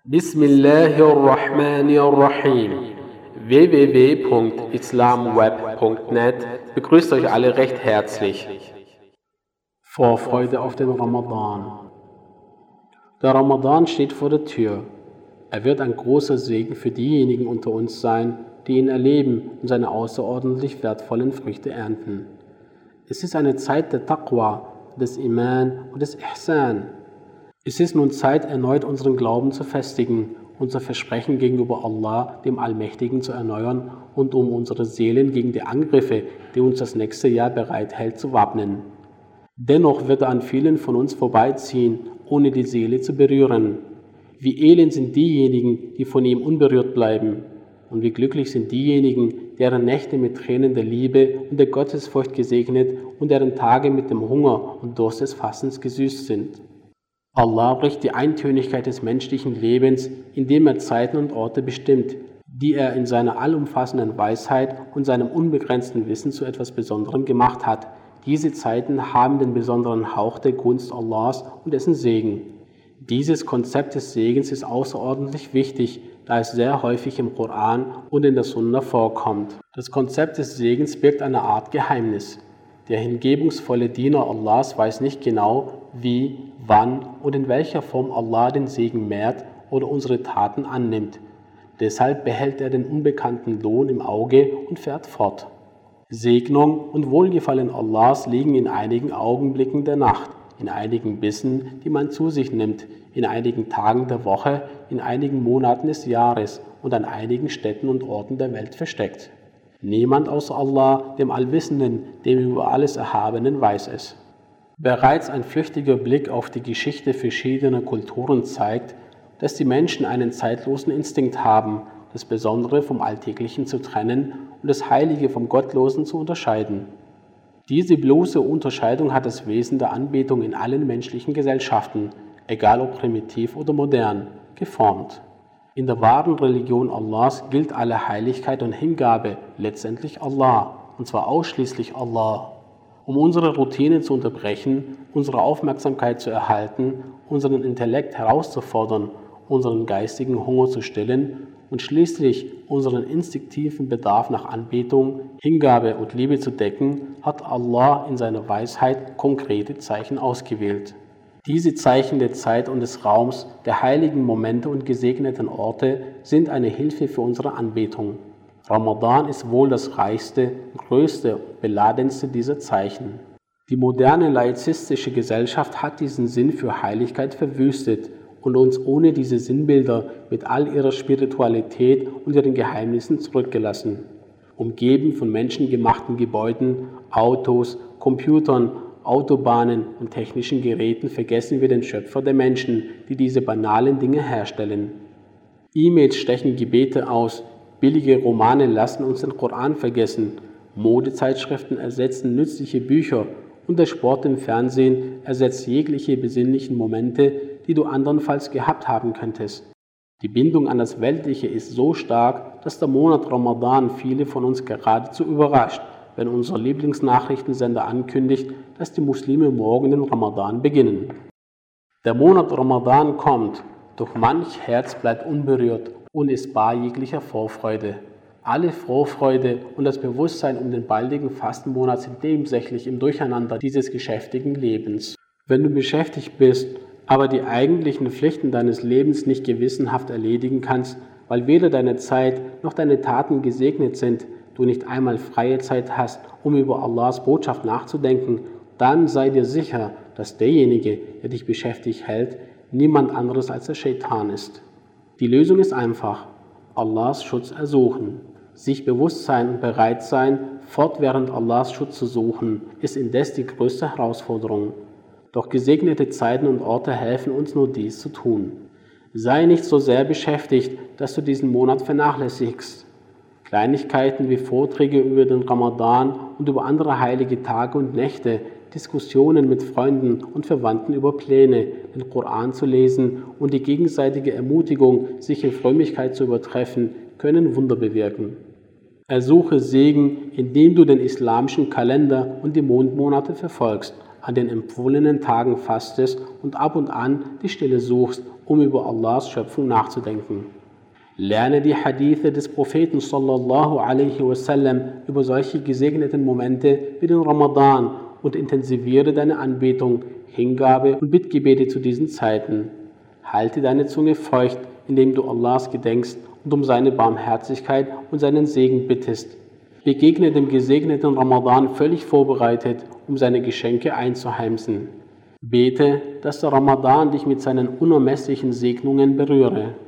Bismillahirrahmanirrahim. www.islamweb.net begrüßt euch alle recht herzlich. Vorfreude auf den Ramadan. Der Ramadan steht vor der Tür. Er wird ein großer Segen für diejenigen unter uns sein, die ihn erleben und seine außerordentlich wertvollen Früchte ernten. Es ist eine Zeit der Taqwa, des Iman und des Ihsan. Es ist nun Zeit, erneut unseren Glauben zu festigen, unser Versprechen gegenüber Allah, dem Allmächtigen, zu erneuern und um unsere Seelen gegen die Angriffe, die uns das nächste Jahr bereithält, zu wappnen. Dennoch wird er an vielen von uns vorbeiziehen, ohne die Seele zu berühren. Wie elend sind diejenigen, die von ihm unberührt bleiben. Und wie glücklich sind diejenigen, deren Nächte mit Tränen der Liebe und der Gottesfurcht gesegnet und deren Tage mit dem Hunger und Durst des Fastens gesüßt sind. Allah bricht die Eintönigkeit des menschlichen Lebens, indem er Zeiten und Orte bestimmt, die er in seiner allumfassenden Weisheit und seinem unbegrenzten Wissen zu etwas Besonderem gemacht hat. Diese Zeiten haben den besonderen Hauch der Gunst Allahs und dessen Segen. Dieses Konzept des Segens ist außerordentlich wichtig, da es sehr häufig im Koran und in der Sunna vorkommt. Das Konzept des Segens birgt eine Art Geheimnis. Der hingebungsvolle Diener Allahs weiß nicht genau, wie, wann und in welcher Form Allah den Segen mehrt oder unsere Taten annimmt. Deshalb behält er den unbekannten Lohn im Auge und fährt fort. Segnung und Wohlgefallen Allahs liegen in einigen Augenblicken der Nacht, in einigen Bissen, die man zu sich nimmt, in einigen Tagen der Woche, in einigen Monaten des Jahres und an einigen Städten und Orten der Welt versteckt. Niemand außer Allah, dem Allwissenden, dem über alles Erhabenen, weiß es. Bereits ein flüchtiger Blick auf die Geschichte verschiedener Kulturen zeigt, dass die Menschen einen zeitlosen Instinkt haben, das Besondere vom Alltäglichen zu trennen und das Heilige vom Gottlosen zu unterscheiden. Diese bloße Unterscheidung hat das Wesen der Anbetung in allen menschlichen Gesellschaften, egal ob primitiv oder modern, geformt. In der wahren Religion Allahs gilt alle Heiligkeit und Hingabe letztendlich Allah, und zwar ausschließlich Allah. Um unsere Routine zu unterbrechen, unsere Aufmerksamkeit zu erhalten, unseren Intellekt herauszufordern, unseren geistigen Hunger zu stillen und schließlich unseren instinktiven Bedarf nach Anbetung, Hingabe und Liebe zu decken, hat Allah in seiner Weisheit konkrete Zeichen ausgewählt. Diese Zeichen der Zeit und des Raums, der heiligen Momente und gesegneten Orte sind eine Hilfe für unsere Anbetung. Ramadan ist wohl das reichste, größte und beladenste dieser Zeichen. Die moderne laizistische Gesellschaft hat diesen Sinn für Heiligkeit verwüstet und uns ohne diese Sinnbilder mit all ihrer Spiritualität und ihren Geheimnissen zurückgelassen. Umgeben von menschengemachten Gebäuden, Autos, Computern, Autobahnen und technischen Geräten vergessen wir den Schöpfer der Menschen, die diese banalen Dinge herstellen. E-Mails stechen Gebete aus, billige Romane lassen uns den Koran vergessen, Modezeitschriften ersetzen nützliche Bücher und der Sport im Fernsehen ersetzt jegliche besinnlichen Momente, die du andernfalls gehabt haben könntest. Die Bindung an das Weltliche ist so stark, dass der Monat Ramadan viele von uns geradezu überrascht, wenn unser Lieblingsnachrichtensender ankündigt, dass die Muslime morgen den Ramadan beginnen. Der Monat Ramadan kommt, doch manch Herz bleibt unberührt und ist bar jeglicher Vorfreude. Alle Vorfreude und das Bewusstsein um den baldigen Fastenmonat sind nebensächlich im Durcheinander dieses geschäftigen Lebens. Wenn du beschäftigt bist, aber die eigentlichen Pflichten deines Lebens nicht gewissenhaft erledigen kannst, weil weder deine Zeit noch deine Taten gesegnet sind, du nicht einmal freie Zeit hast, um über Allahs Botschaft nachzudenken, dann sei dir sicher, dass derjenige, der dich beschäftigt hält, niemand anderes als der Schaitan ist. Die Lösung ist einfach: Allahs Schutz ersuchen. Sich bewusst sein und bereit sein, fortwährend Allahs Schutz zu suchen, ist indes die größte Herausforderung. Doch gesegnete Zeiten und Orte helfen uns nur dies zu tun. Sei nicht so sehr beschäftigt, dass du diesen Monat vernachlässigst. Kleinigkeiten wie Vorträge über den Ramadan und über andere heilige Tage und Nächte, Diskussionen mit Freunden und Verwandten über Pläne, den Koran zu lesen und die gegenseitige Ermutigung, sich in Frömmigkeit zu übertreffen, können Wunder bewirken. Ersuche Segen, indem du den islamischen Kalender und die Mondmonate verfolgst, an den empfohlenen Tagen fastest und ab und an die Stille suchst, um über Allahs Schöpfung nachzudenken. Lerne die Hadithe des Propheten sallallahu alaihi wasallam über solche gesegneten Momente wie den Ramadan und intensiviere deine Anbetung, Hingabe und Bittgebete zu diesen Zeiten. Halte deine Zunge feucht, indem du Allahs gedenkst und um seine Barmherzigkeit und seinen Segen bittest. Begegne dem gesegneten Ramadan völlig vorbereitet, um seine Geschenke einzuheimsen. Bete, dass der Ramadan dich mit seinen unermesslichen Segnungen berühre.